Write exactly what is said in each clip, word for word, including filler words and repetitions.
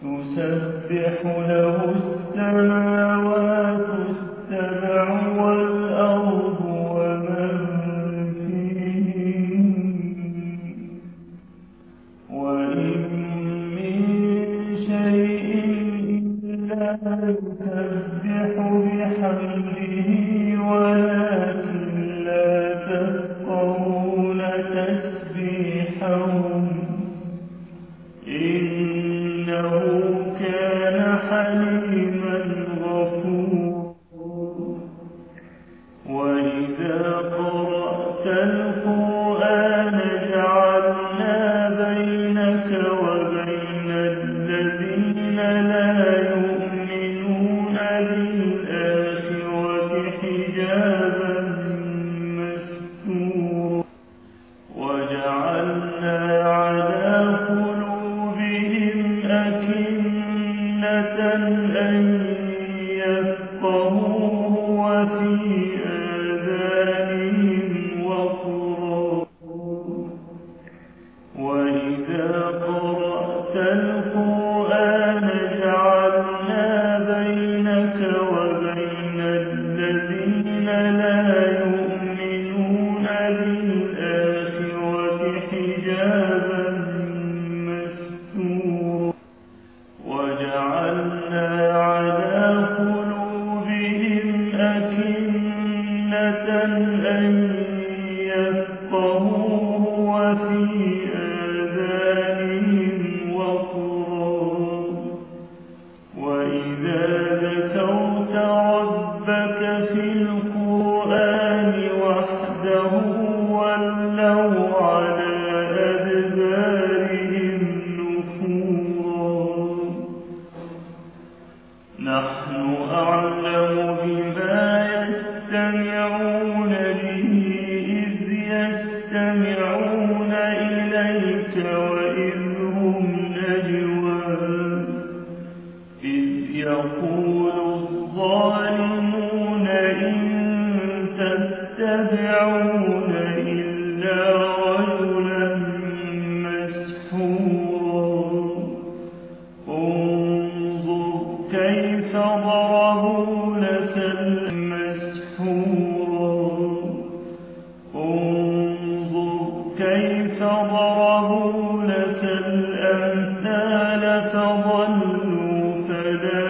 تسبح له السماوات السبع والأرض ومن فيهن وإن من شيء إلا يسبح بحمده ولكن لا تفقهون تسبيحهم إنه كان حليما غفورا. وإذا قرأت القرآن جعلنا بينك وبين الذين لا يؤمنون بالآخرة حجابا مستورا وجعلنا على قلوبهم أكنة أن يفقهوه وفي آذانهم وقرا. وإذا قرأت القرآن جعلنا بينك وبين الذين لا يؤمنون بالآخرة حجابا مستورا وجعلنا على قلوبهم أكنة أن يفقهوه وفي آذانهم وقرا. وإذا ذكرت ربك في القرآن وحده ولوا على أدبارهم نفورا. نحن أعلم بما يستمعون به إذ يستمعون إليك وإذ هم نجوى إذ يقول الظالمون إن تتبعون إلا رجلا مسحورا. انظر كيف ضربوا لك المسحورا. انظر كيف ضربوا لك الأمثال فضلوا فلا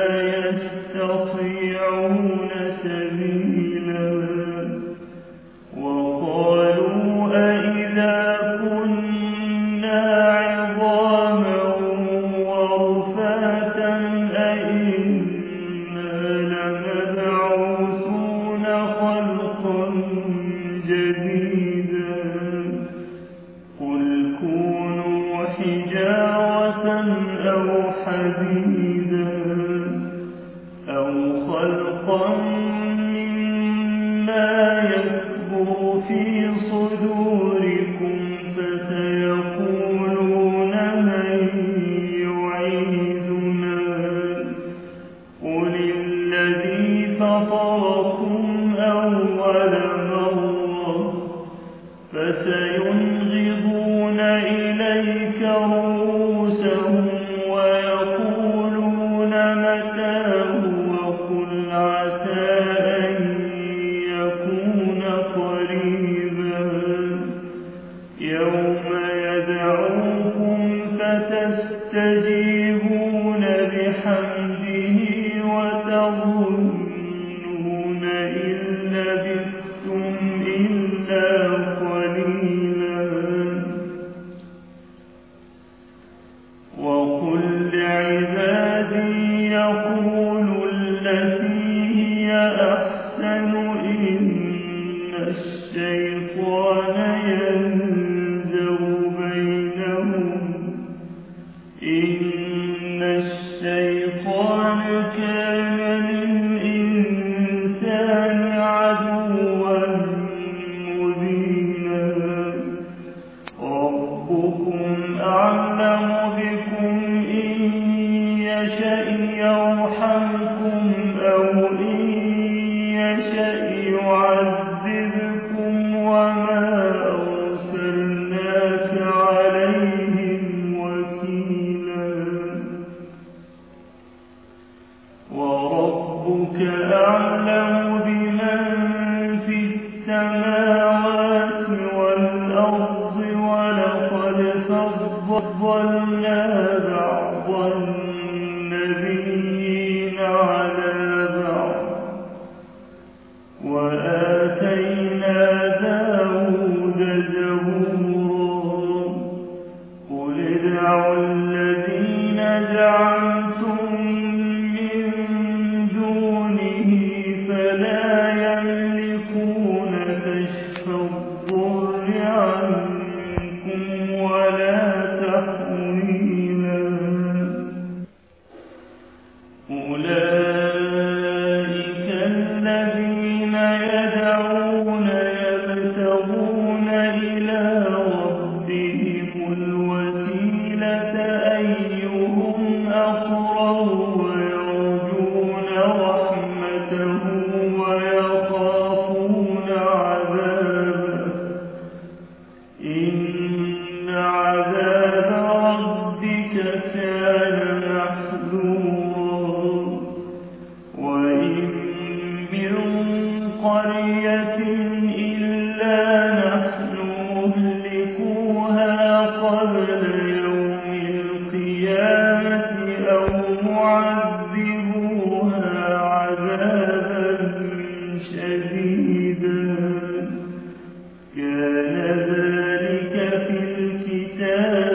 يستطيعون سبيلا. وقالوا أإذا كنا عظاما ورفاتا أإنا لمبعوثون خلقا جديدا. قل كونوا حجارة أو حديدا أو خلقا مما يكبر في صدوركم فسيقولون من يعيدنا. قل الذي فطركم أول مرة فسينغضون إليك رؤوسهم ويقولون متاه وقل عسى أن يكون قريبا. يوم يدعوكم فتستجيبون بحمده وتظنون إن لبثتم إلا قليلا. وقل لعبادي يقولوا التي هي أحسن إن الشيطان ينزغ بينهم إن الشيطان كان للإنسان عدوا مبينا. ربكم أعلم بكم إن يشأ يرحمكم أو إن يشأ يعذبكم وما أرسلناك عليهم وكيلا. فضلنا بعض النبيين على بعض وآتينا داود زبورا قل ادعوا الذين زعمتم من دونه فلا يملكون كشف الضر عنكم ولا تحويلا أولئك الذين يدعون يبتغون إلى ربهم الوسيلة أيهم أقرب ويرجون رحمته ويخافون عذابه إن عذاب ربك كان محذورا وإن من قرية إلا نحن مهلكوها قبل يوم القيامة أو معذبوها عذابا شديدا كان ذلك في الكتاب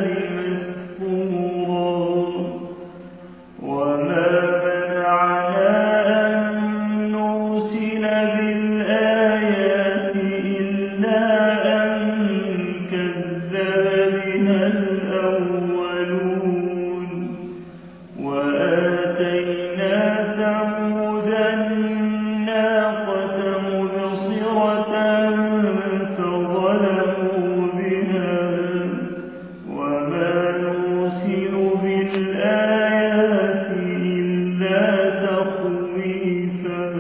مسطورا وما منعنا أن نرسل بالآيات إلا أن كذب بها الأولون وآتينا ثمود الناقة مبصرة فظلموا بها وما نرسل بالآيات إلا تخويفا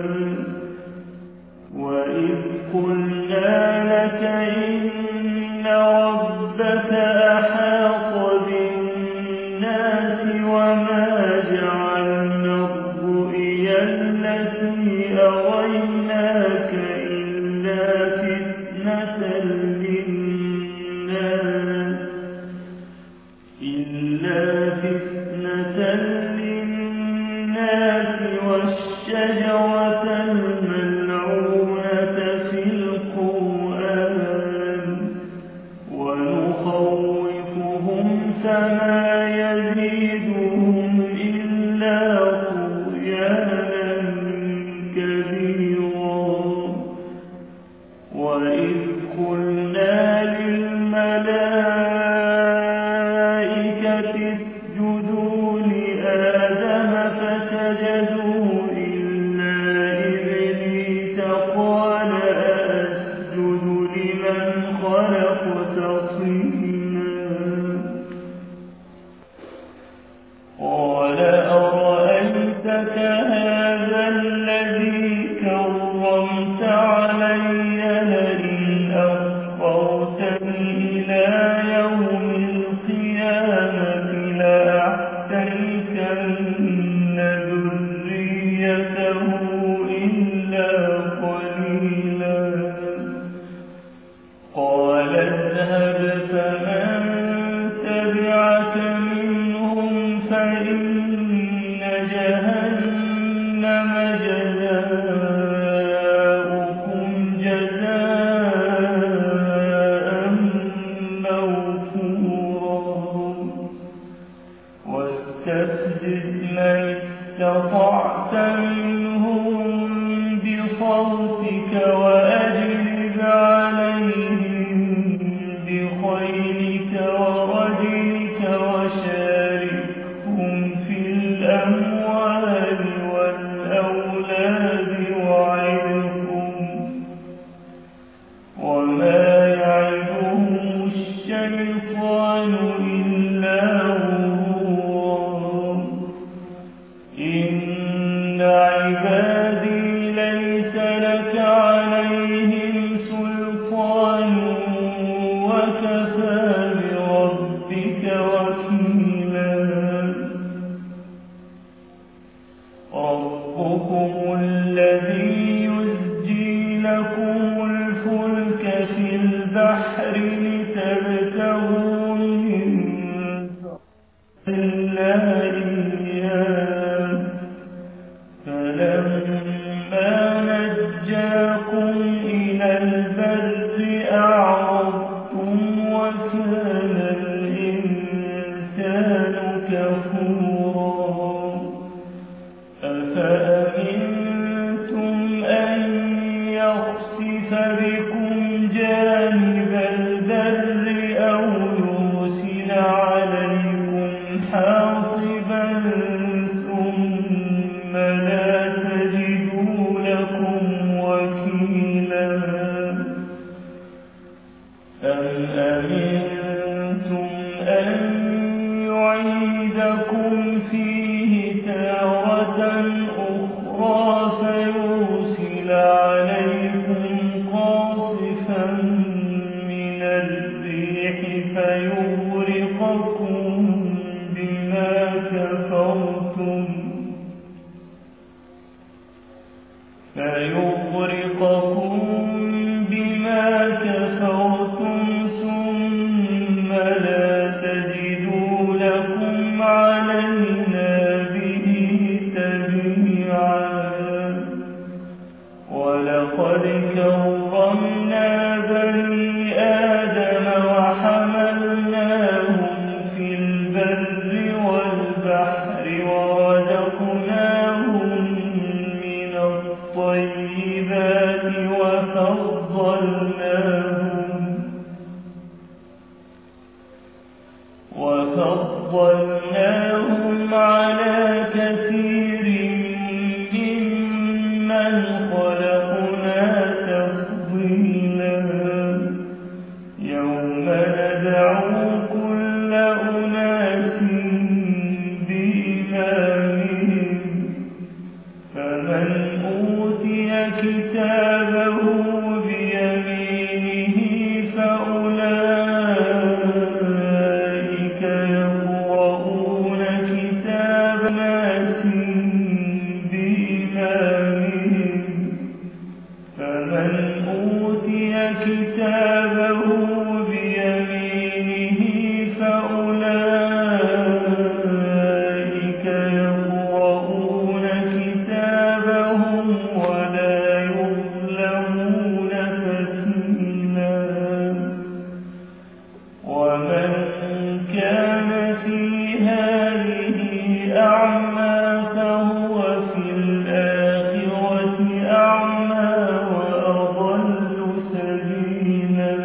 وإذ قلنا لك إن ربك أحاط بالناس وما جعلنا الرؤيا التي أريناك إلا فتنة للناس إلا فتنة للناس والشجرة الملعونة في القرآن ونخوفهم فما يزيدهم إلا طغيانا كبيرا وإذ قلنا للملائكة اسجدوا لآدم فسجدوا إلا إبليس قال أسجد لمن خلقت طينا قال أرأيتك هذا الذي كرمت علي لئن أخرتني إلى يوم القيامة لأحتنكن ذريته إلا قليلا قال اذهب فمن تبعك منهم فإن جهنم جزاؤكم جزاء موفورا واستفزز من استطعت منهم بصوتك وأجلب عليهم بخيلك ورجلك وشاركهم في الأموال والأولاد وعدهم وما يعدهم الشيطان إلا غرورا إن عبادي ليس لك عليهم سلطان وكفى بربك وكيلا أخرى فيرسل عليكم قاصفا من الريح فيغرقكم بما كفرتم فيغرقكم بما كفرتم ثم لا تجدوا لكم علينا به تبيعا. ولقد كرمنا بني آدم وحملناهم في البر والبحر ورزقناهم من الطيبات وفضلناهم وفضلناهم على كثير ممن خلقنا تفضيلا. يوم ندعو كل أناس بإمامهم فمن أوتي كتابه بيمينه فأولئك يقرؤون كتاب ناس بإمامهم فمن أوتي كتابه بيمينه فأولئك يقرؤون كتابهم ولا يظلمون فتيلا. ومن كان في هذه أعمى فهو في الآخرة أعمى وأضل سبيلا.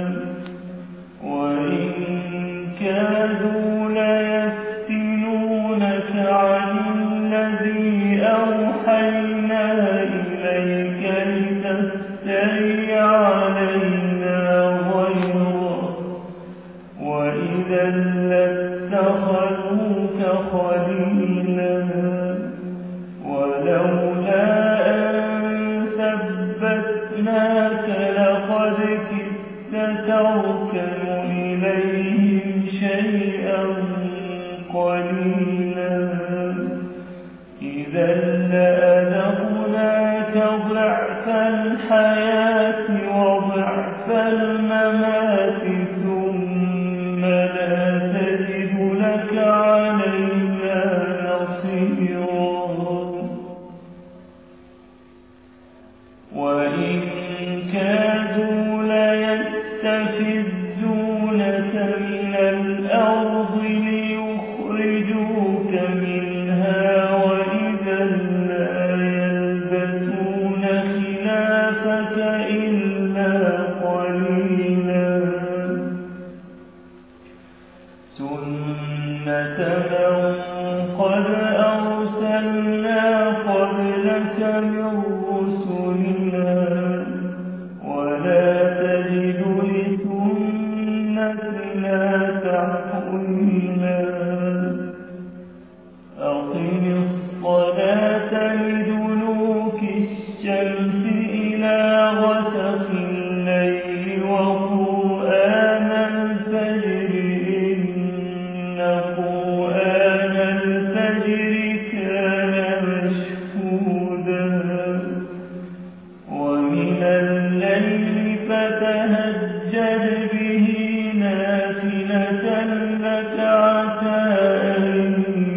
وإن كادوا ليفتنونك عن الذي أوحينا إليك لتفتري علينا غيره وإذا لاتخذوك خليلا. ولولا أن ثبتناك لقد كدت تركن إليهم شيئا قليلا. إذا لأذقناك ضعف الحياة وضعف الممات ثم لا تجد لك علينا نصيرا. وإن كادوا ليستفزونك من الأرض ليخرجوك منها وإذا لا يلبثون خلافك إلا قليلا. سنة من قد أرسلنا قبلك من رسلنا ولا تجد لسنتنا تحويلا. أقم الصلاة لدلوك الشمس إلى غسق الليل وقرآن الفجر إن قرآن الفجر كان مشهودا. ومن الليل فتهجد به نافلة لك عسى أن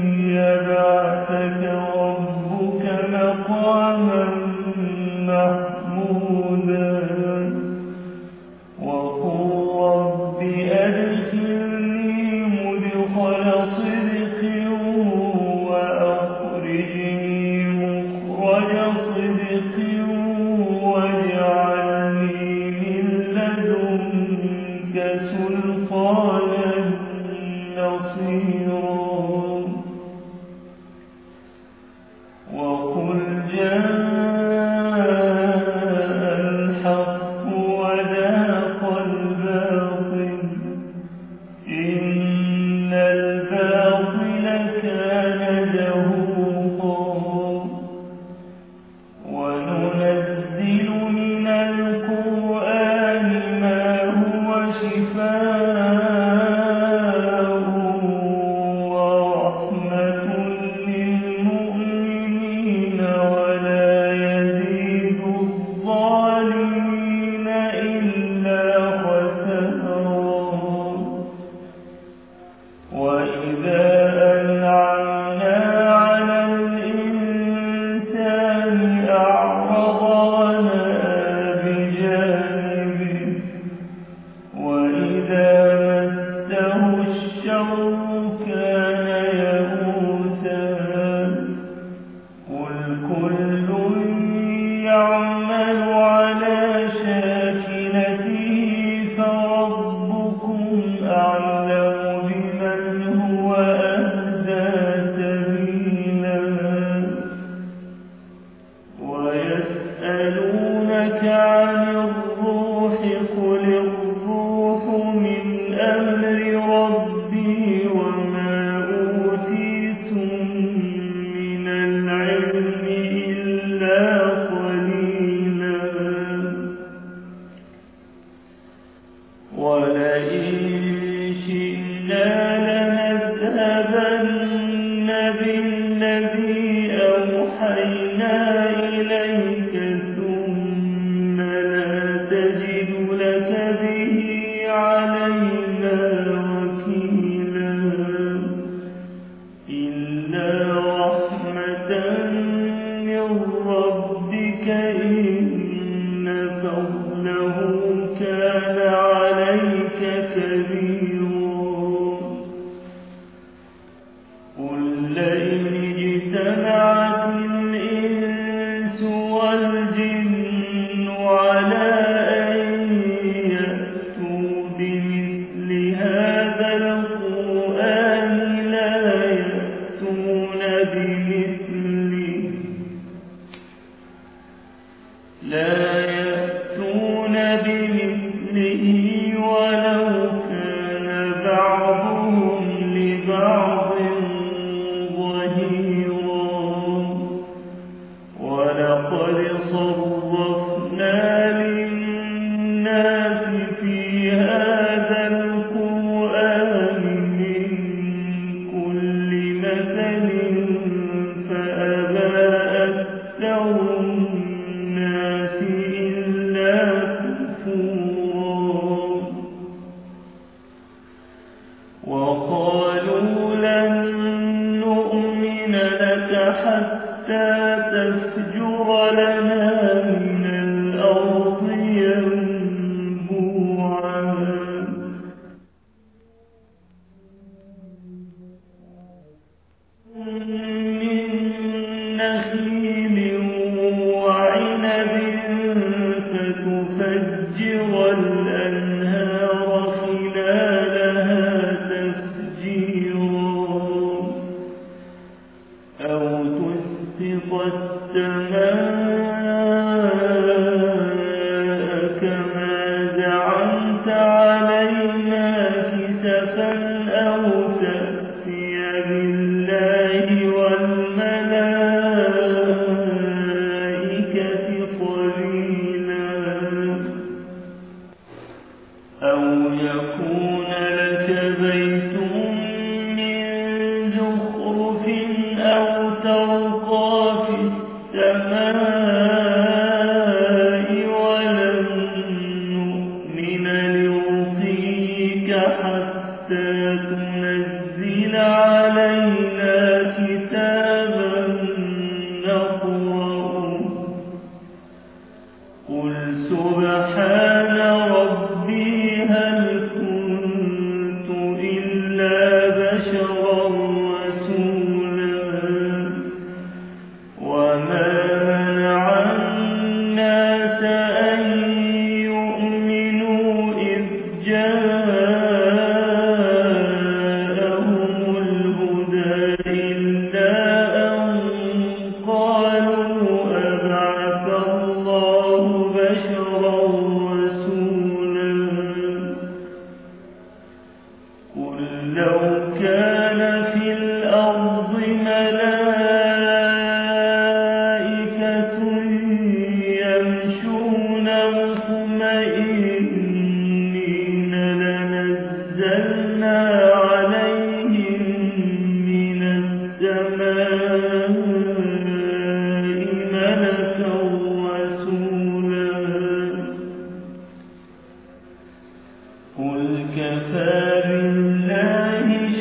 يبعثك ربك مقاما محمودا. وقل رب أدخلني مدخل صدق وأخرجني مخرج صدق واجعلني من لدنك سلطانا نصيرا. وقل جاء الحق وزهق الباطل إن الباطل كان زهوقا. وإذا أنعمنا على الإنسان أعرض ونأى بجانبه وإذا مسه الشر كان يئوسا قل كل يعمل على شاكلته فربكم أعلم بمن هو أهدى سبيلا ويسألونك عن الروح قل الروح من أمر ربي وما أوتيتم من العلم إلا قليلا ولئن شئنا لنذهبن بالذي أوحينا إليك ثم لا تجد لك به علينا وكيلا إلا رحمة من ربك إن فضله كان عليك كبيرا قل لئن اجتمعت الإنس والجن على أن يأتوا بمثل هذا القرآن لا يأتون بمثله لا يأتون بمثله ولو كان بعضهم لبعض ظهيرا ولقد صرفنا للناس في هذا القرآن من كل مثل فأبى أكثر الناس إلا كفورا وقالوا لن نؤمن لك حتى تفجر لنا من الأرض ينبوعا من نخيل وعنب فتفجر الأنهار خلالها تفجيرا أو تسقط السماء كما زعمت علينا كسفا أو تأتي بالله والملائكة قبيلا أو يكون لك بيت من زخرف أو ترقى في السماء ولن نؤمن لرقيك حتى تنزل علينا كتابا نقرأه قل سبحان ربي هل كنت إلا بشرا رسولا وما منع الناس أن يؤمنوا إذ جاءهم الهدى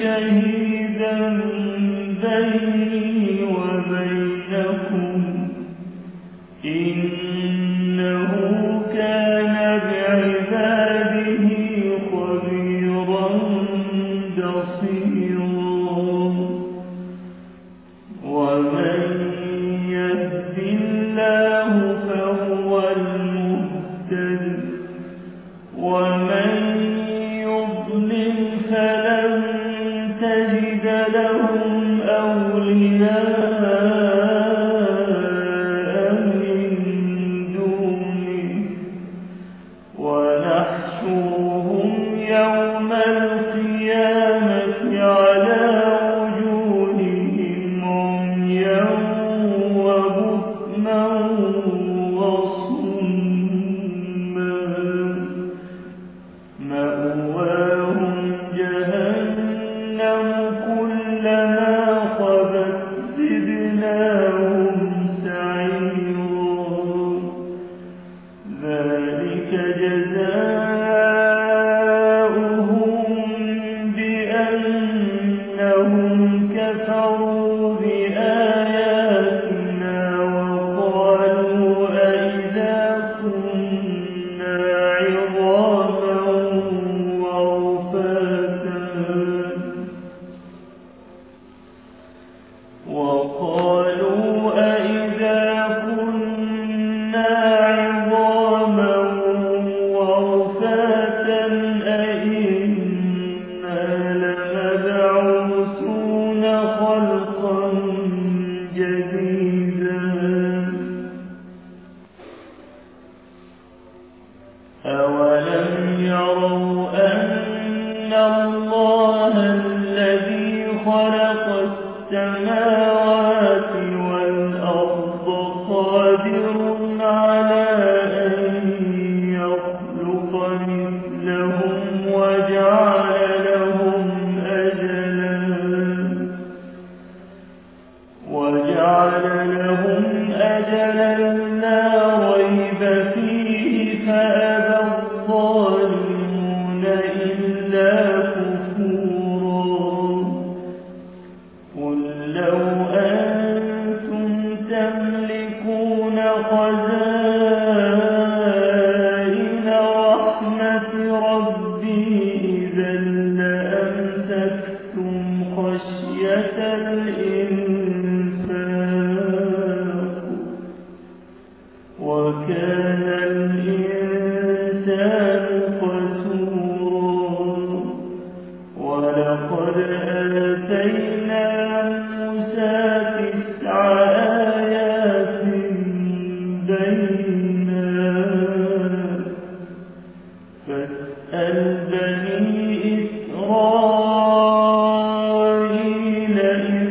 شهيدا بيني وبينكم إنه كان بعباده خبيرا بصيرا ومن يهد الله فهو المهتد ومن يضلل فلن تجد لهم أولياء من دونه ونحشرهم يوم القيامة على وجوههم عميا وبكما وصما مأواهم جهنم كلما خبت زدناهم سعيرا ذلك جزاؤهم بأنهم كفروا بآياتنا وقالوا أئذا كنا عظاما ورفاتا وقالوا أئذا كنا عظاما ورفاتا أئنا لمبعوثون خلقا جديدا أولم يروا أن الله الذي خلق السماوات والأرض قادر على أن يخلق مثلهم وجعل لهم أجلا وجعل لهم أجلا لا ريب فيه فأبى الظالمون إلا كفورا قل لو أنتم تملكون خزائن رحمة ربي إذا لأمسكتم خشية الإنفاق وكان الإنسان قتورا ولقد آتينا موسى تسع آيات بينات فاسأل بني إسرائيل إذ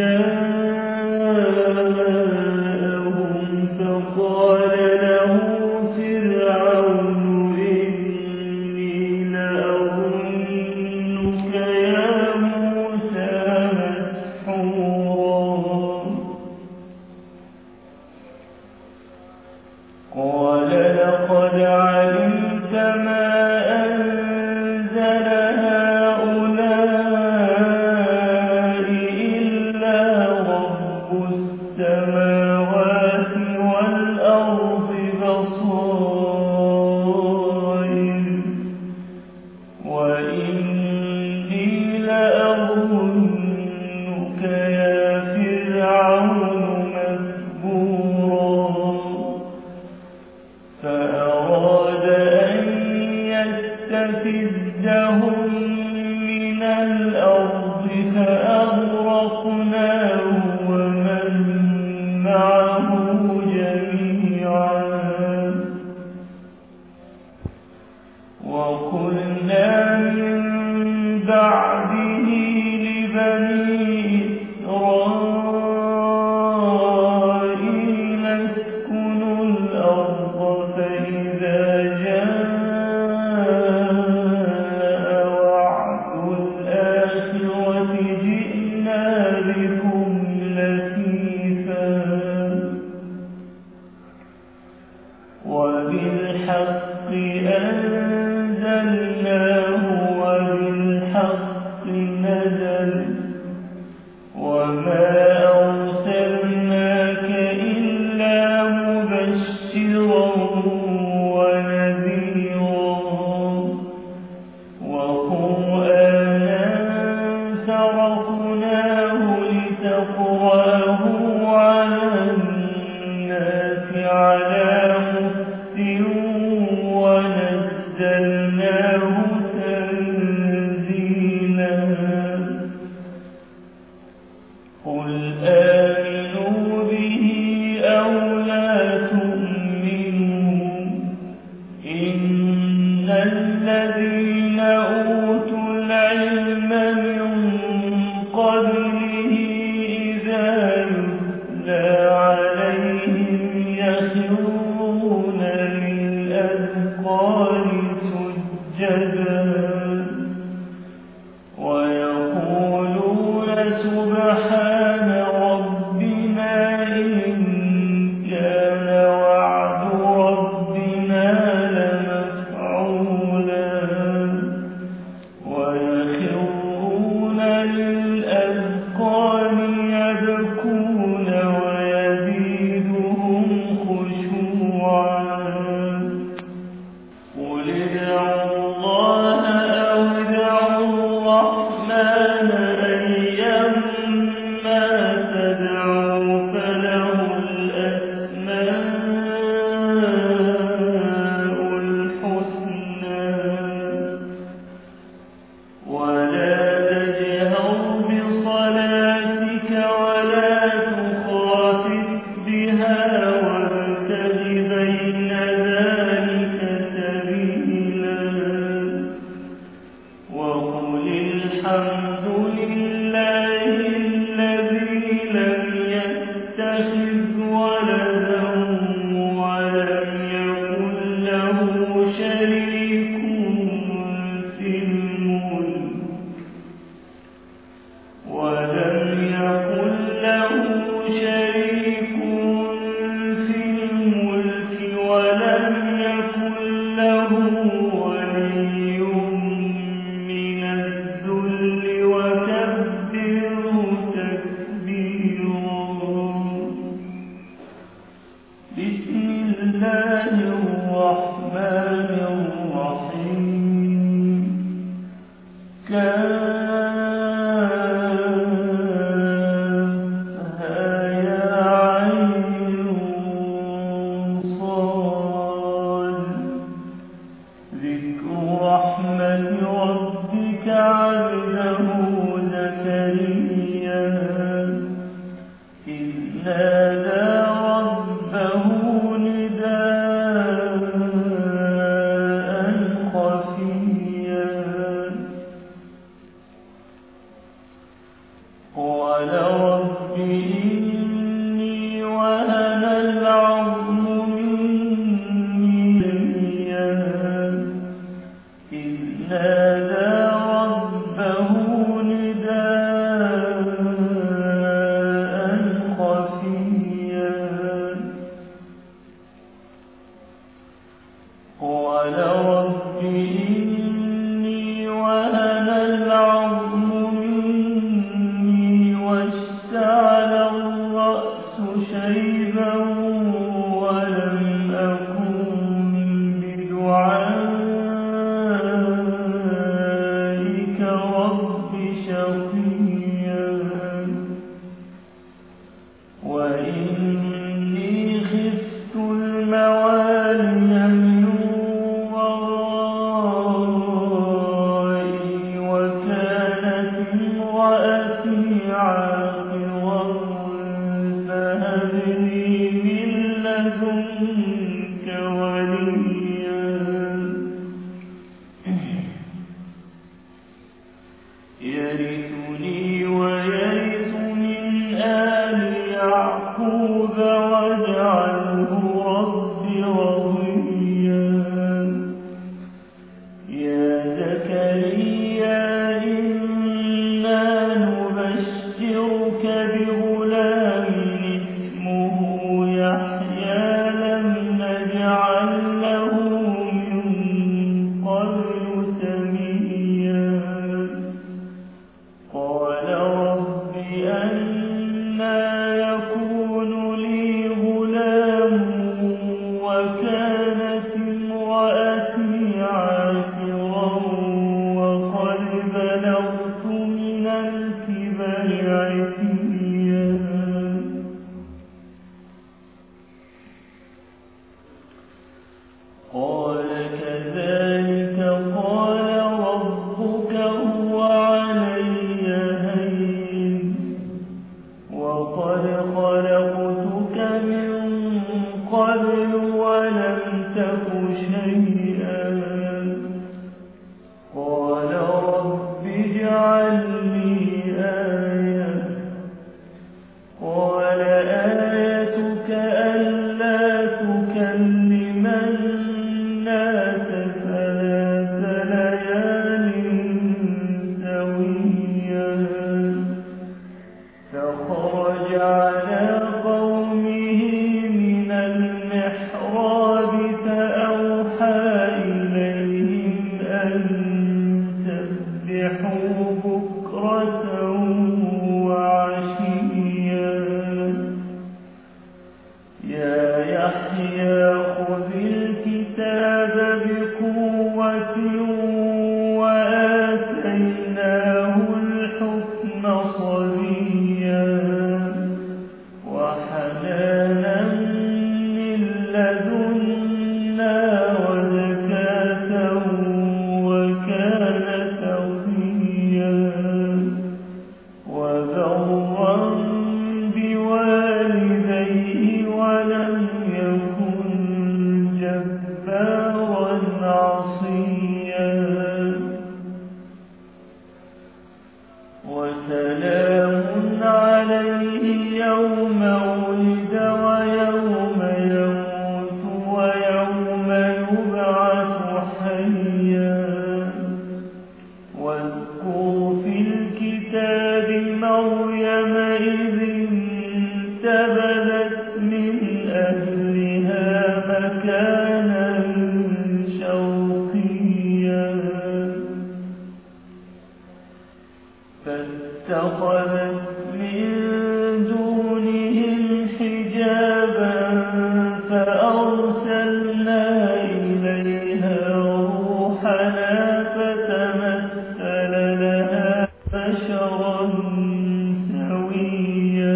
جاءهم فقال له فرعون إني لأظنك يا موسى مسحورا قال لقد علمت ما أنزل هؤلاء إلا رب السماوات والأرض بصائر وإني لأظنك يا فرعون مذكورا فأراد أن يستفزهم من الأرض فأغرقناه ومن معه جميعا وقلنا من بعده لبني إسرائيل اسكنوا الأرض فإذا جاء وعد الآخرة جئنا بكم لفيفا وبالحق أنزلناه وبالحق نزل نزل وما أرسلناك إلا مبشرا ونذيرا وقرآنا فرقناه لتقرأه على الناس على مكث ونزلناه تنزيلا قل آمنوا به أو لا تؤمنوا إن الذين أوتوا العلم من قبله إذا يتلى عليهم يخرون للأذقان سجدا ويقولون سبحان ربنا إن كان وعد ربنا لمفعولا ويخرون للأذقان يبكون ويزيدهم خشوعا قل ادعوا الله أو ادعوا الرحمن أيما تدعوا فله الأسماء الحسنى ولا تجهر بصلاتك ولا تخافت بها وابتغ بين ذلك سبيلا وقل الحمد لله الذي لم يتخذ ولدا ولم يكن له شريك في الملك ولم يكن له شريك في الملك ولم يكن له ولي من الذل وكبره تكبيرا بسم الله الرحمن الرحيم كافها يا عين صاد ذكر رحمة ربك عبده زكريا إذ نادى ربه نداء خفيا قال رب إني وهن العظم مني إذ نادى ربه نداء خفيا قال رب إني وهن العظم مني واشتعل الرأس شيبا ولم أكن بدعائك رب شقيا وإني خفت الموالي من ورائي وكانت امرأتي عاقرا فهب لي من لدنك وليا يرثني أنى يكون لي غلام وكانت امرأتي عاقرا وقد بلغت من الكبر عتيا. قال كذلك قال ربك هو علي هين وقد خلقتك من قبل ولم تك شيئا. قال رب اجعل لي آية. قال آيتك ألا تكلم الناس ثلاث ليال سويا. فخرج على قومه من المحراب فأوحى إليهم أن سبحوا بكرة وعشيا. يا يحيى خذ الكتاب بقوة وآتيناه الحكم صبيا وحنانا من لدنا وزكاة وكان تقيا وبرا بوالديه ولم يكن جبارا عصيا. وسلام عليه يوم ولد ويوم يموت ويوم يبعث حيا. واذكر في الكتاب مريم إذ انتبذت من أهلها مكانا شرقيا فاتخذت من دونهم حجابا فأرسلنا إليها روحنا فتمثل لها بشرا سويا.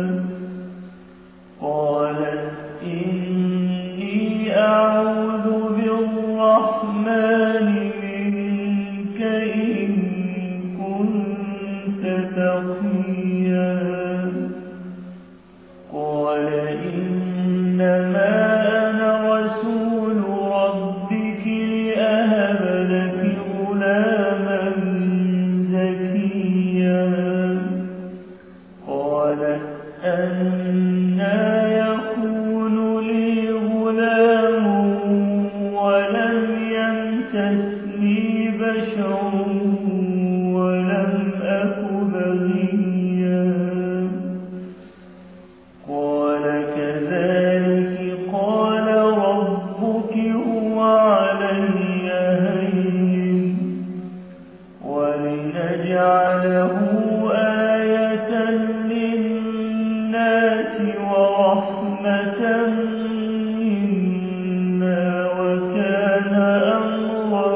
قالت إني أعوذ بالرحمن منك إن كنت تقيا. قال إنما أنا رسول ربك لأهب لك غلاما زكيا. قالت أنى يكون لي غلام ولم يمسسني بشر ولم أك بغيا. قال كذلك قال ربك هو علي هين ولنجعله آية للناس ورحمة منا وكان أمرا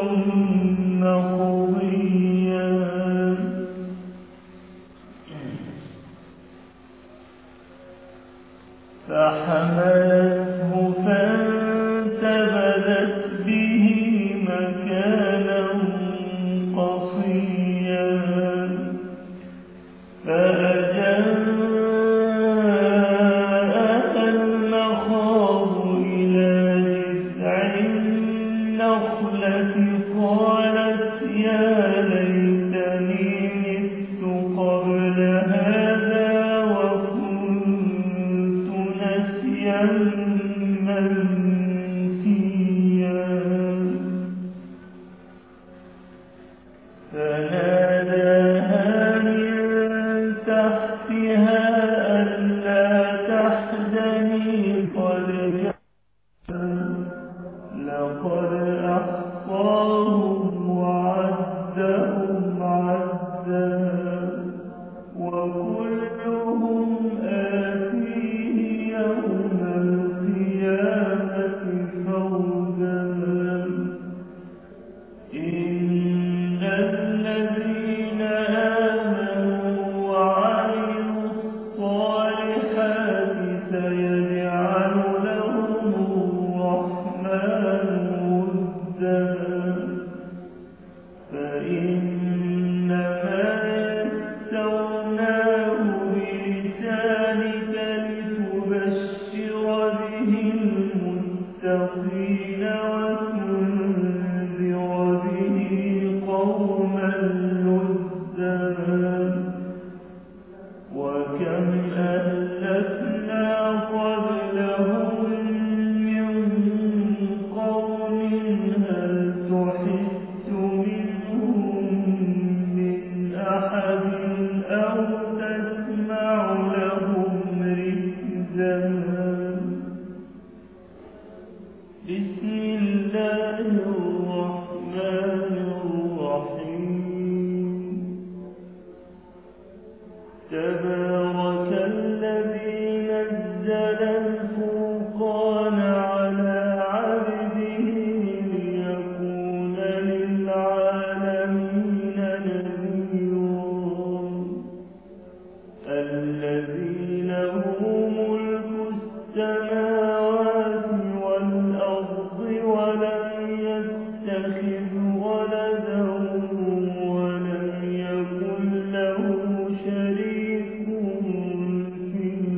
مقضيا. فحملته فانتبذت به مكانا قصيا. فأجاءها المخاض إلى جذع النخلة قالت يا ليتني مت قبل هذا وكنت نسيا منسيا. فناداها من تحتها بلسانك لتبشر به المتقين وتنذر به قوما لدا وكم أهلكنا قبلهم من قرن هل تحس منهم من أحد أو تسمع لهم ركزا بسم الله الرحمن الرحيم تبارك الذي نزل الفرقان على عبده ليكون للعالمين نذيرا الذي له ملك السماوات والأرض ولم يتخذ ولدا ولم يكن له شريك في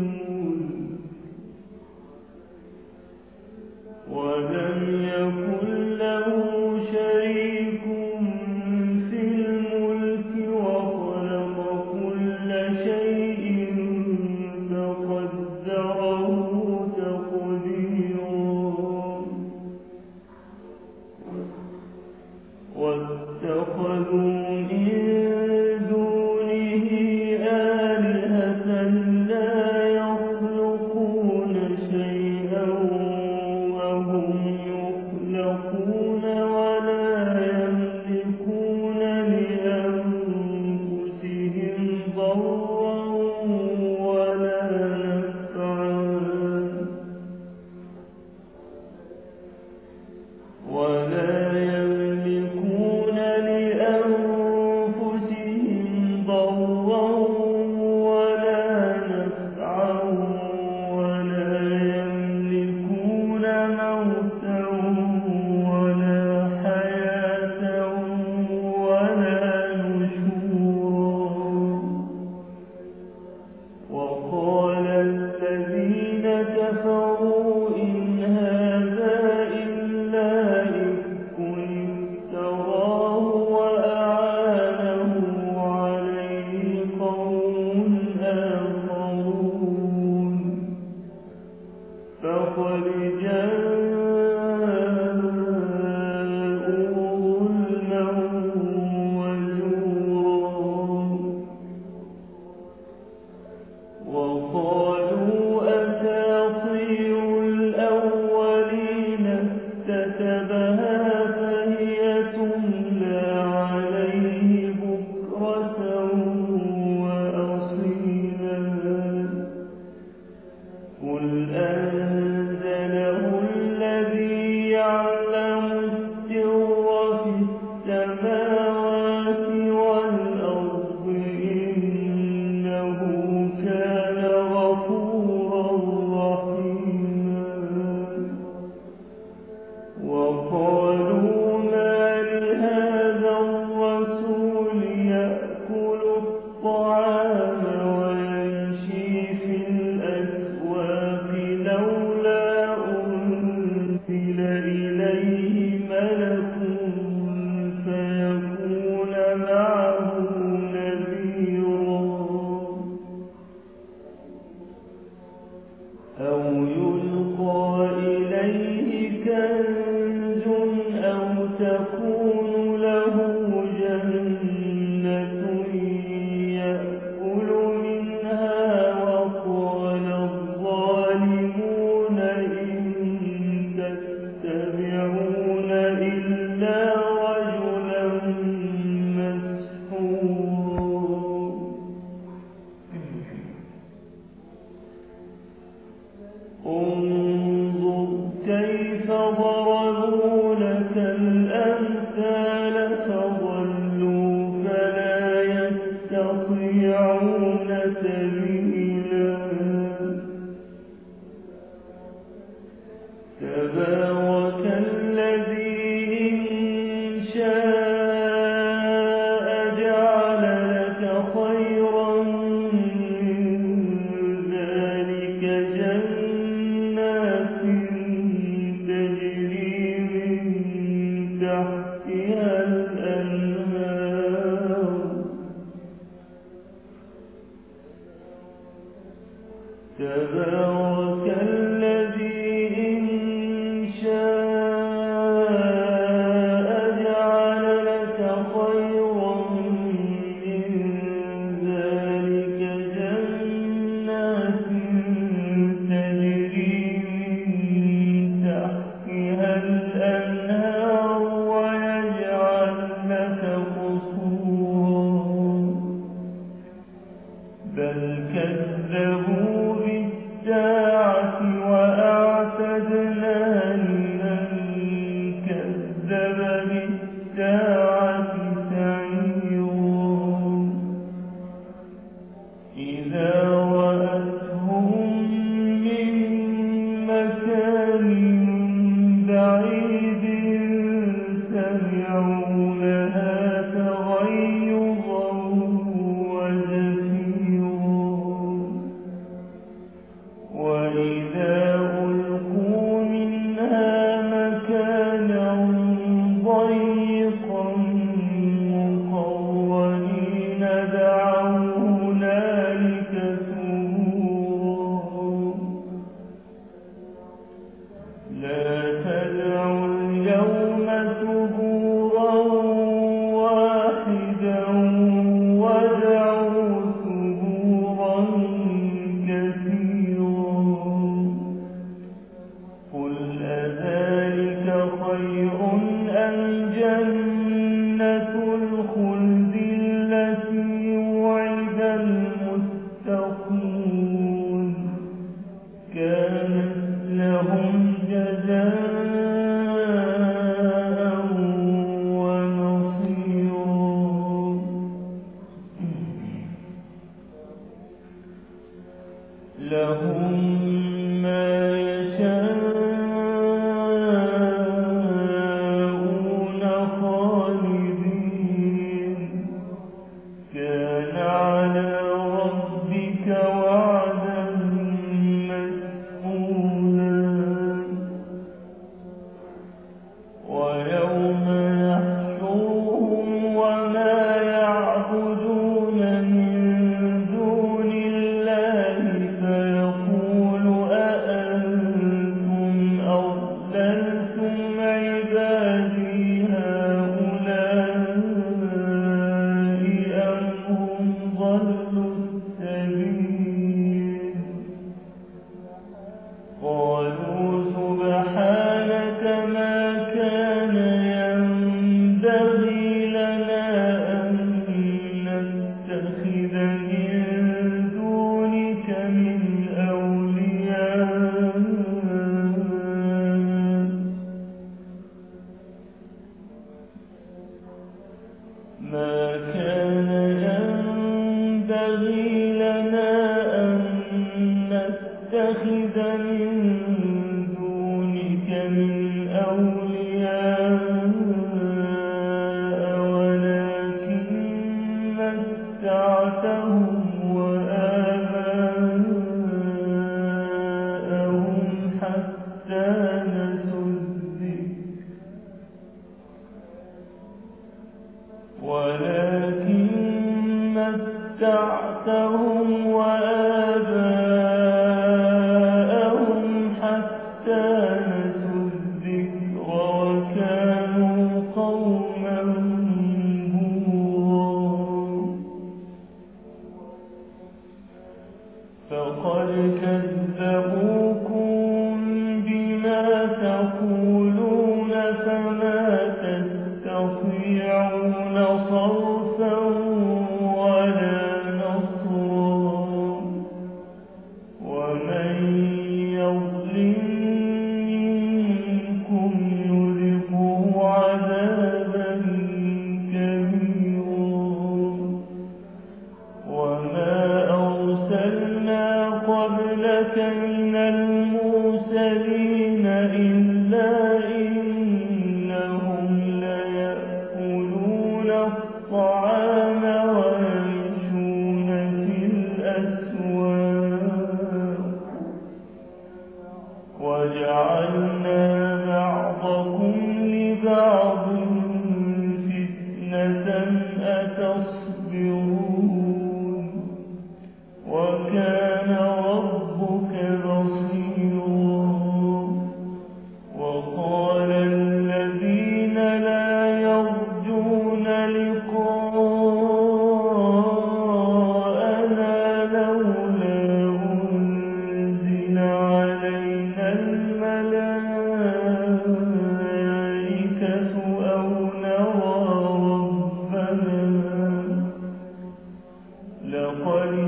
تبارك الذي إن شاء جعل لك خيرا من ذلك جنات تجري من تحتها الأنهار ويجعل لك قصورا بل كذبوا بالساعة وأعتدنا لمن كذب بالساعة سعيرا إذا رأتهم من مكان بعيد سمعوا لها تغيظا وإذا ألقوا منها مكانا ضيقا مقرنين دعوا هنالك ثبورا لا تدعوا اليوم ثبورا واحدا وادعوا ثبورا قل أذلك خير أم جنة الخلد التي وعد المتقون كانت لهم جزاء ونصيرا لهم ما يشاءون خالدين كان على ربك وعدا مسئولا ويوم يحشرهم وما يعبدون من دون الله فيقول أأنتم أضللتم عبادي هؤلاء أم هم ضلوا السبيل قالوا سبحانك ما كان ينبغي لنا أن نتخذ من دونك من أولياء ما كان ينبغي لنا أن نتخذ من دونك من أولياء ولكن متعتهم وآباءهم حتى نسوا الذكر ولكن متعتهم وآباءهم حتى نسوا الذكر وكانوا قوما بورا فقد كذبوكم بما تقولون فما تستطيعون صرفا ولا نصرا ومن يظلم منكم نذقه عذابا كبيرا وما أرسلنا قبلك من المرسلين إلا إنهم ليأكلون الطعام ويمشون في الأسواق وجعلنا بعضكم لبعض فتنة أتصبرون وكان ربك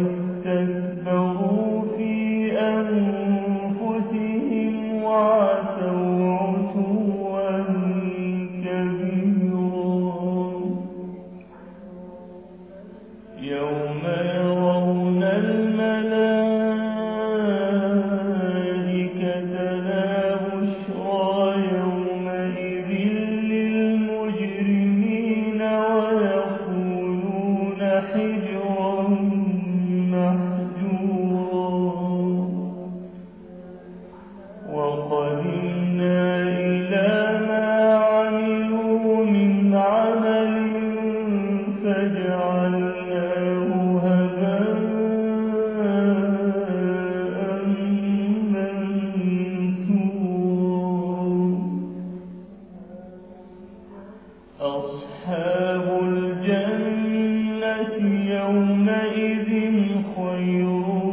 اسْتَكْبَرُوا فِي أَنفُسِهِمْ وَعَتَوْا عُتُوًّا كَبِيرًا يَوْمَ يَرَوْنَ الْمَلَائِكَةَ لَا بُشْرَىٰ يَوْمَئِذٍ لِّلْمُجْرِمِينَ وَيَقُولُونَ حِجْرًا مَّحْجُورًا وَقَدِمْنَا إِلَىٰ مَا عَمِلُوا مِنْ عَمَلٍ فَجَعَلْنَاهُ هَبَاءً مَّنثُورًا أَصْحَابُ الْجَنَّةِ يَوْمَئِذٍ خَيْرٌ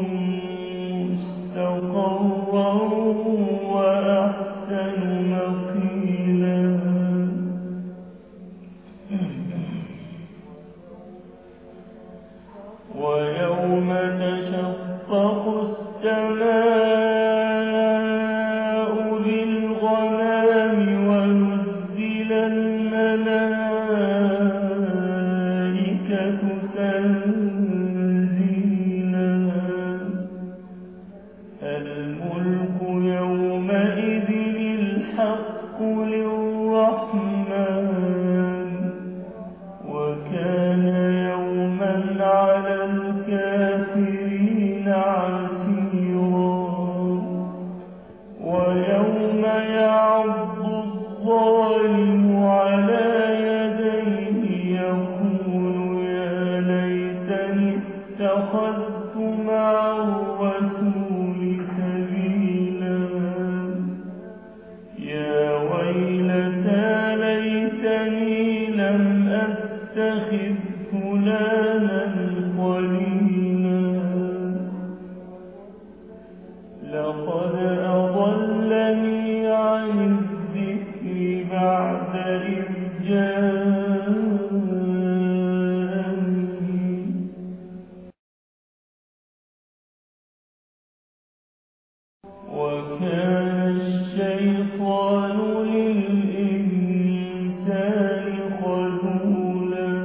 مُّسْتَقَرًّا وَأَحْسَنُ مَقِيلًا وَيَوْمَ تَشَقَّقُ السَّمَاءُ بِالْغَمَامِ وَنُزِّلَ الْمَلَائِكَةُ تَنزِيلًا الْمُلْكُ يَوْمَئِذٍ الْحَقُّ لِلرَّحْمَٰنِ وَكَانَ يَوْمًا عَلَى الْكَافِرِينَ عَسِيرًا وَيَوْمَ يَعَضُّ الظَّالِمُ عَلَىٰ يَدَيْهِ يَقُولُ يَا لَيْتَنِي اتَّخَذْتُ مَعَ الرَّسُولِ سَبِيلًا يَا وَيْلَتَىٰ لَيْتَنِي لَمْ أَتَّخِذْ فُلَانًا خَلِيلًا لَّقَدْ أَضَلَّنِي عَنِ الذِّكْرِ بَعْدَ إِذْ جَاءَنِي وَكَانَ الشَّيْطَانُ لِلْإِنسَانِ خَذُولًا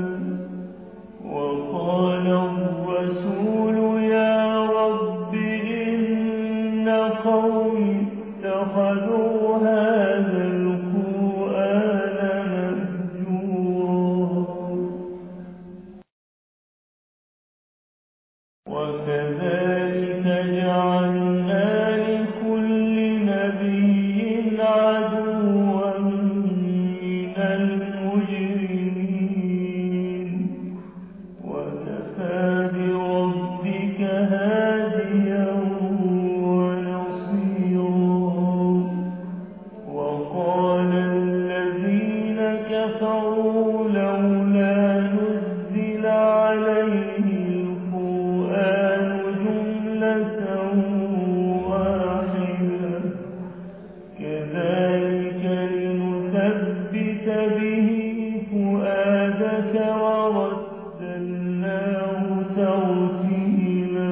وَقَالَ الرَّسُولُ يَا رَبِّ إِنَّ قَوْمِي اتَّخَذُوا هَٰذَا الْقُرْآنَ مَهْجُورًا وَكَذَٰلِكَ جَعَلْنَا لِكُلِّ نَبِيٍّ عَدُوًّا مِّنَ الْمُجْرِمِينَ وَكَفَىٰ بِرَبِّكَ هَادِيًا وَنَصِيرًا وَقَالَ الَّذِينَ كَفَرُوا لَوْلَا نُزِّلَ عَلَيْهِ الْقُرْآنُ جُمْلَةً وَاحِدَةً كَذَٰلِكَ لِنُثَبِّتَ بِهِ فُؤَادَكَ وَرَتَّلْنَاهُ تَرْتِيلًا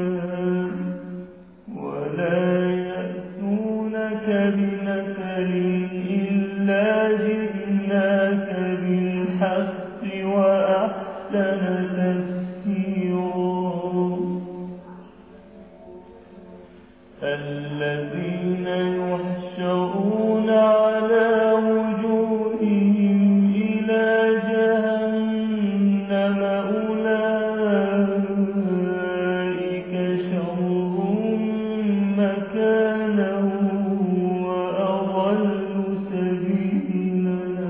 وَلَا يَأْتُونَكَ بِمَثَلٍ إِلَّا جِئْنَاكَ بِالْحَقِّ وَأَحْسَنَ تَفْسِيرًا الَّذِينَ يُحْشَرُونَ عَلَىٰ وُجُوهِهِمْ إِلَىٰ جَهَنَّمَ أُولَٰئِكَ شَرٌّ مَّكَانًا وَأَضَلُّ سَبِيلًا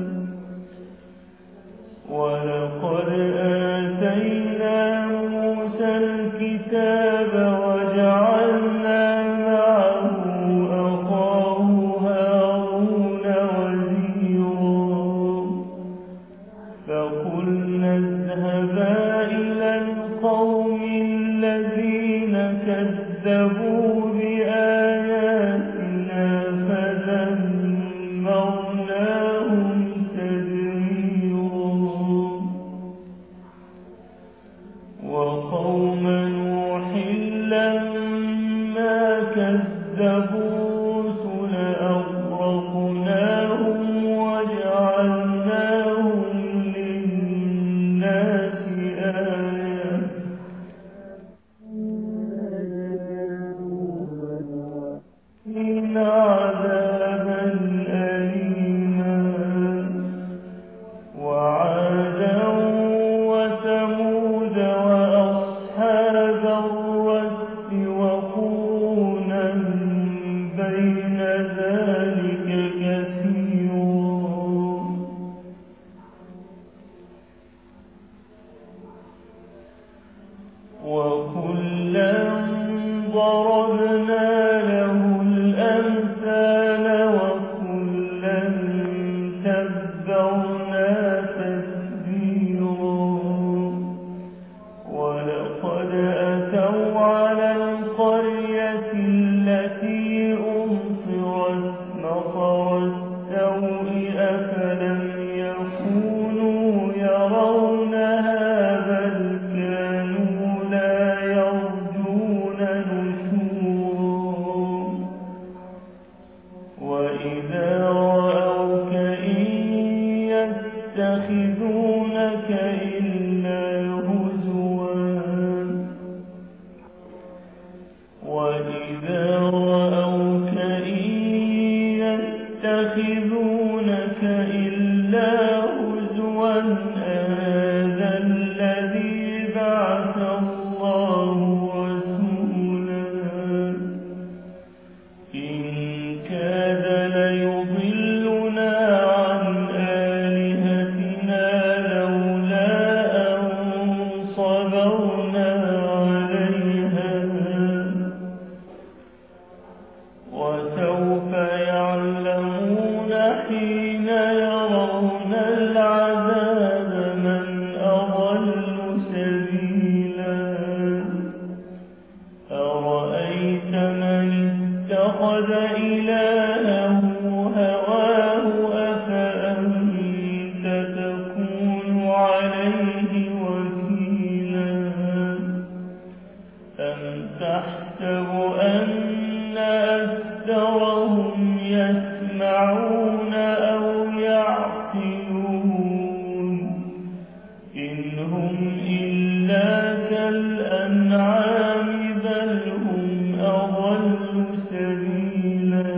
وَلَقَدْ آتَيْنَا مُوسَى الْكِتَابَ وَجَعَلْنَا مَعَهُ أَخَاهُ هَارُونَ وَزِيرًا فَقُلْنَا اذْهَبَا إِلَى الْقَوْمِ الَّذِينَ كَذَّبُوا بِآيَاتِنَا فَدَمَّرْنَاهُمْ تَدْمِيرًا وَقَوْمَ كذبوا الرسل أغرقناهم وجعلناهم للناس آية إن عذابا أليما وعادا وثمود وأصحاب الرس وقرونا بين ذلك كثيرا وكلا ضربنا له الأمثال وكلا تبرنا تتبيرا ولقد أتوا على القرية التي أمطرت مطر السوء أفلم يكونوا يرونها بل كانوا لا يرجون نشورا وإذا رأوك إن يتخذونك إلا هزوا وإذا رأوك إن يتخذونك إلا هزوا هذا الذي بعث الله رسولا إن كاد ليضلنا عن آلهتنا لولا أن صبرنا عليها وسوف يعلمون حين يرون العذاب من أضل سبيلا أرأيت من اتخذ إلهه هواه أفأنت تكون عليه وكيلا أم تحسب أن أكثرهم يسمعون أو يعقلون إن هم إلا كالأنعام بل هم أضل سبيلا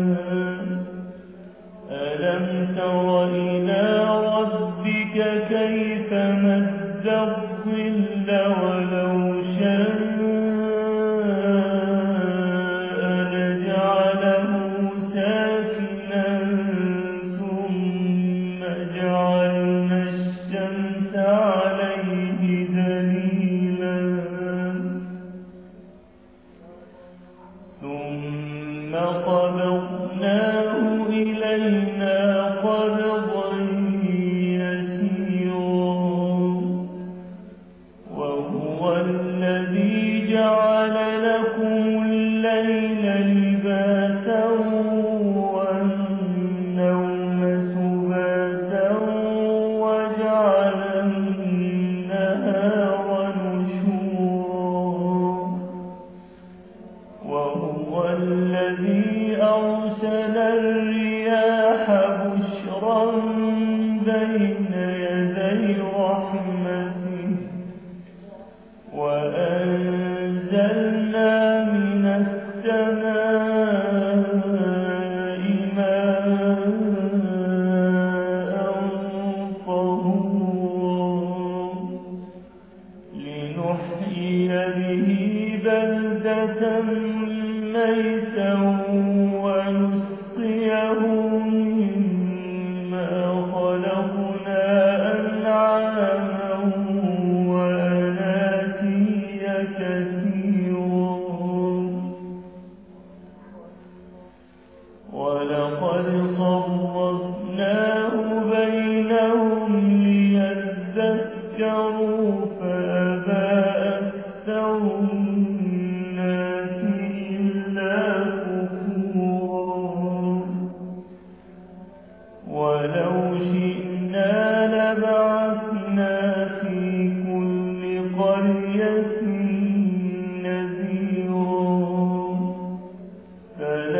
ألم تر إلى ربك كيف مد الظل ولو شاء لجعله ساكنا ثم جعلنا الشمس عليه دليلا ثم قبضناه إلينا قبضا يسيرا وهو الذي جعل لكم الليل لباسا والنوم سباتا وجعل النهار نشورا وهو الذي أرسل الرياح بشرا بين يدي رحمته وأنزلنا من السماء ماء طهورا لنحيي به بلدة ميتا ونسقيه مما خلقنا أنعاما وأناسيا كثيرا ولقد صرفناه بينهم ليذكروا فأبى أكثر الناس إلا كفورا ولو شئنا لبعثنا في كل قرية نذيرا فلا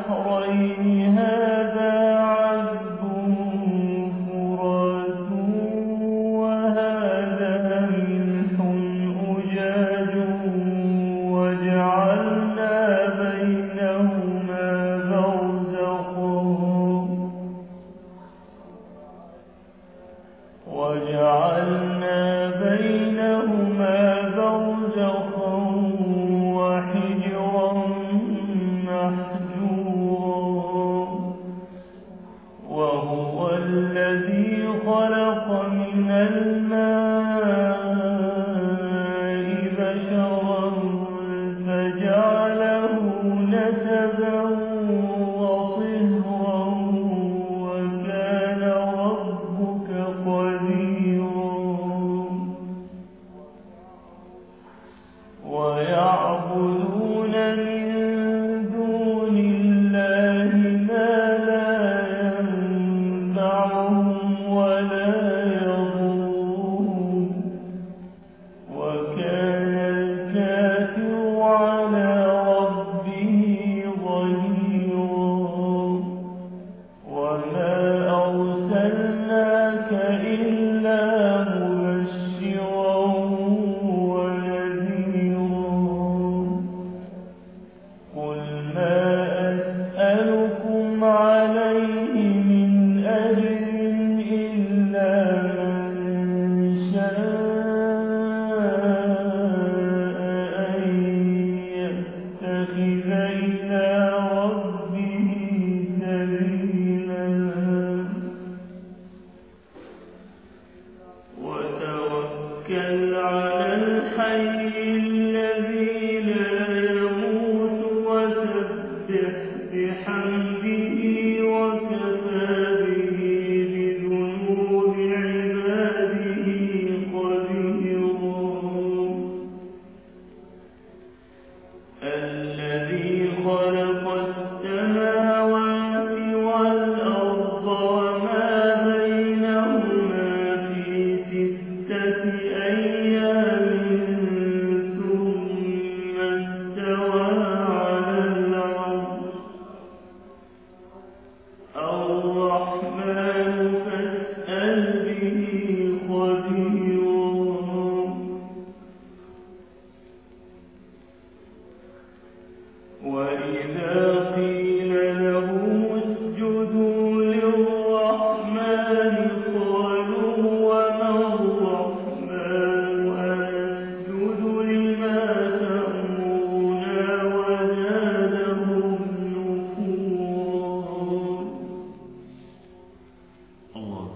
بحرين هذا عذب فرات وهذا ملح أجاج وجعلنا بينهما برزخا وجعلنا بينهما برزخا وحجرا محجورا وهو الذي خلق من الماء بشرا فجعله نسبا وصهرا وكان ربك قديرا ويعبدون من دون الله ما لا ينفعهم ولا يضرهم وكان الكافر على ربه ظهيرا وما أرسلناك إلا مبشرا ونذيرا قل ما أسألكم عليه من أجر إلا من شاء أن يتخذ إلى ربه سبيلا وتوكل على الحي الذي لا يموت وسبح بحمده وكفى به بذنوب عباده خبيرا الذي خلق السماوات والأرض وما بينهما في ستة أيام ثم استوى على العرش الرحمن فاسأل به خبيرا وإذا قيل لهم اسجدوا للرحمن قالوا وما الرحمن أنسجد لما تأمرنا وزادهم نفورا الله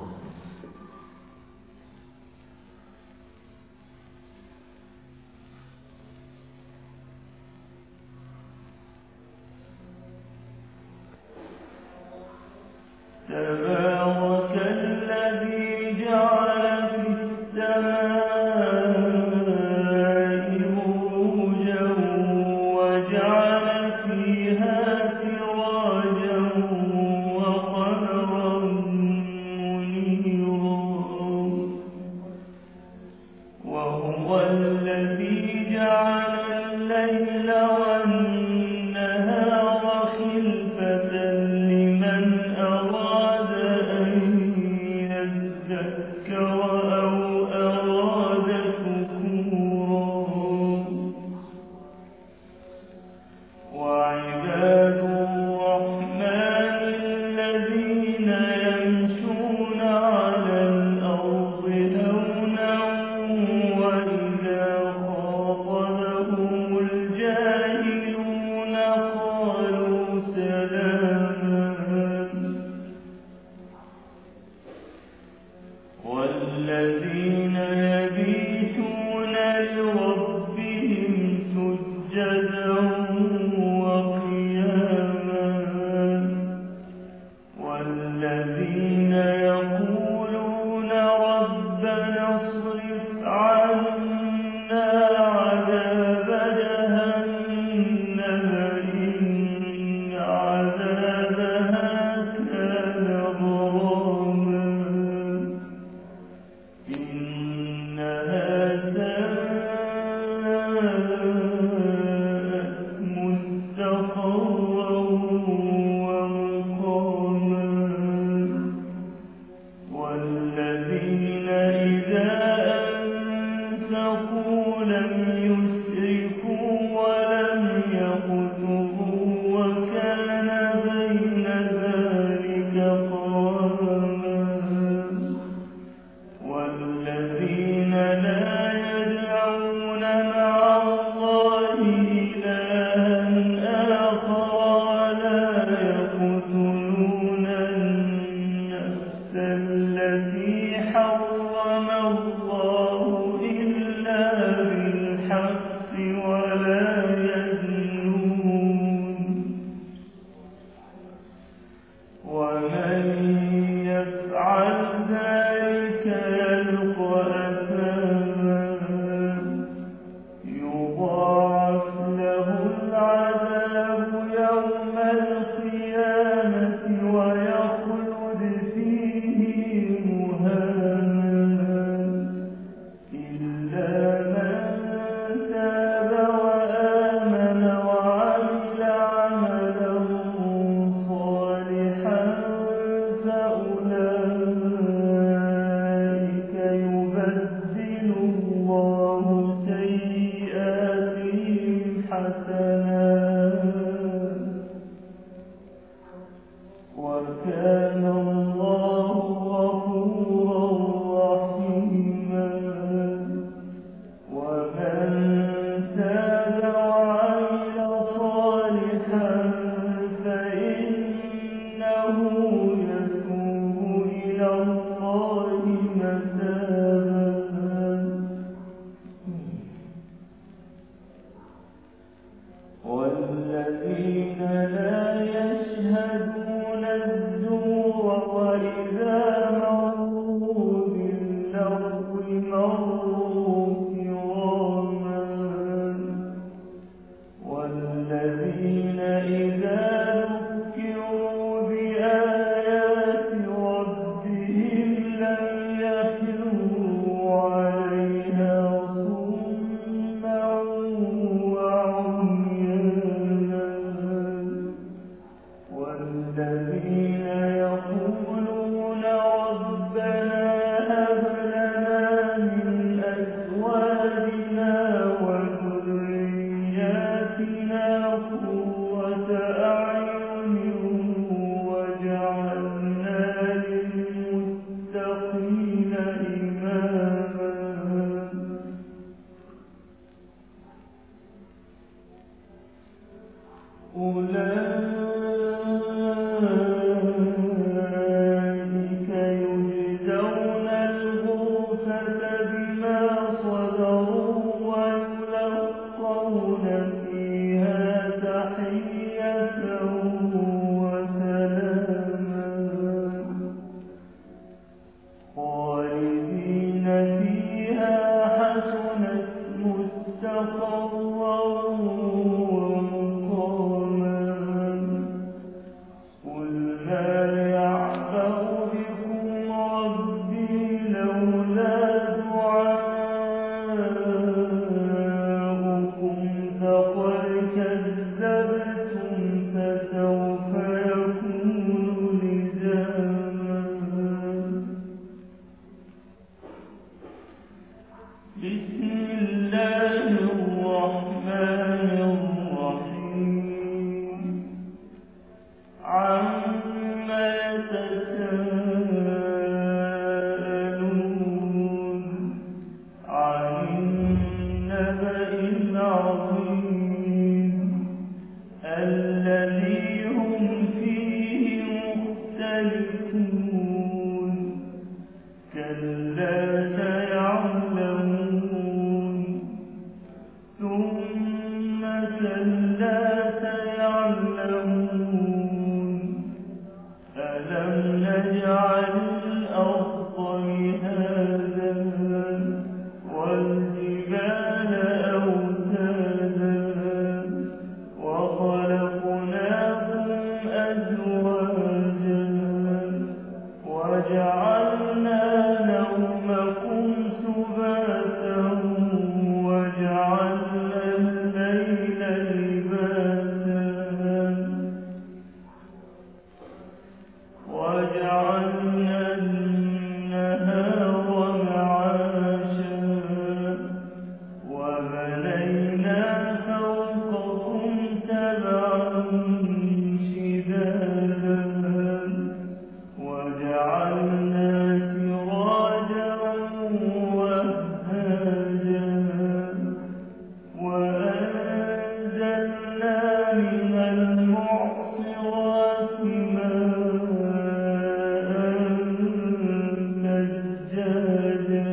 والذين لا يشهدون الزور وإذا مروا باللغو مروا كراما والذين إذا ذكروا بآيات ربهم لم يخروا عليها صما وعميانا والذين يقولون ربنا هب لنا من أزواجنا وذرياتنا قرة أعين واجعلنا للمتقين إماما أولئك يجزون الغرفة بما صبروا ويلقون فيها تحية وسلاما خالدين فيها حسنت مستقرا ومقاما قل ما يعبأ بكم ربي لولا دعاؤكم فقد كذبتم فسوف يكون لزاما بسم الله الرحمن الرحيم عما يتساءلون عن النبأ العظيم الذي هم فيه مختلفون كلا سيعلمون ثم كلا سيعلمون ألم نجعل الأرض مهادا والجبال أوتادا وخلقناكم أزواجا وجعلنا نومكم سباتا وجعلنا الليل لباسا وجعلنا النهار معاشا وبنينا فوقكم سبعا شدادا وجعلنا سراجا وهاجا وأنزلنا من المعصرات ماء ثجاجا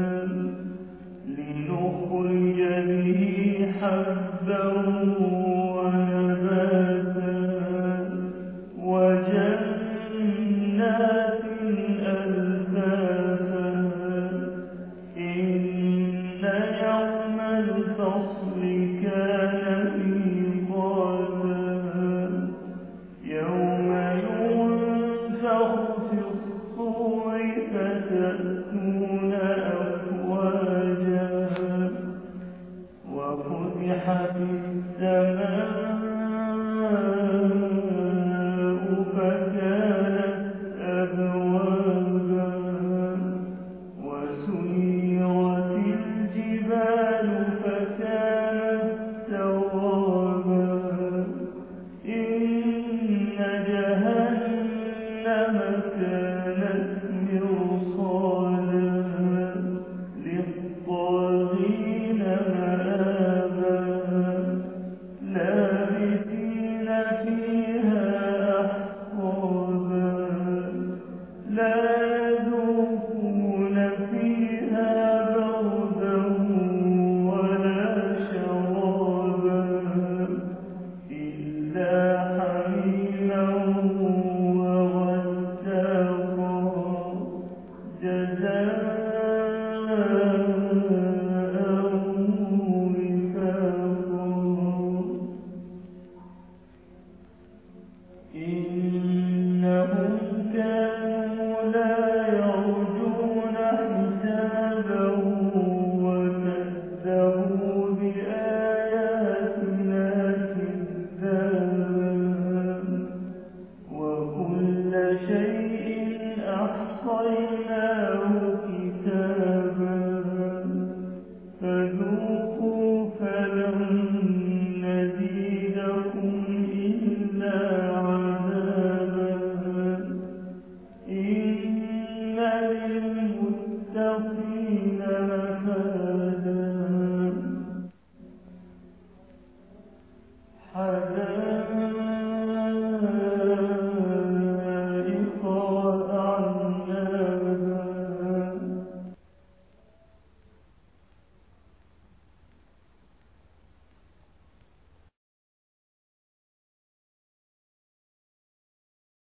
لنخرج به حبا ونباتا وجنات ألفافا إن يوم الفصل كان ميقاتا يوم ينفخ في الصور فتأتون أفواجا وفتحت السماء